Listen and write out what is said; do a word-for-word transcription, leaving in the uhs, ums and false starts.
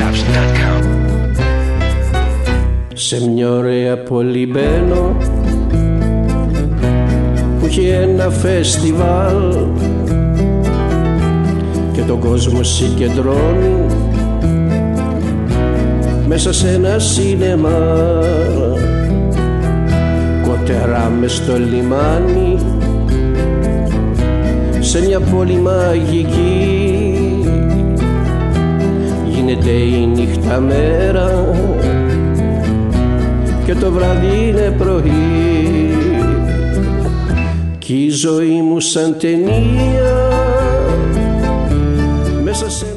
shops dot com. Σε μια ωραία πόλη μπαίνω που έχει ένα φεστιβάλ και τον κόσμο συγκεντρώνει μέσα σε ένα σίνεμα. Κότερά μες στο λιμάνι, σε μια πόλη μαγική, γίνεται η νύχτα μέρα και το βράδυ είναι πρωί. Κι η ζωή μου σαν ταινία μέσα σε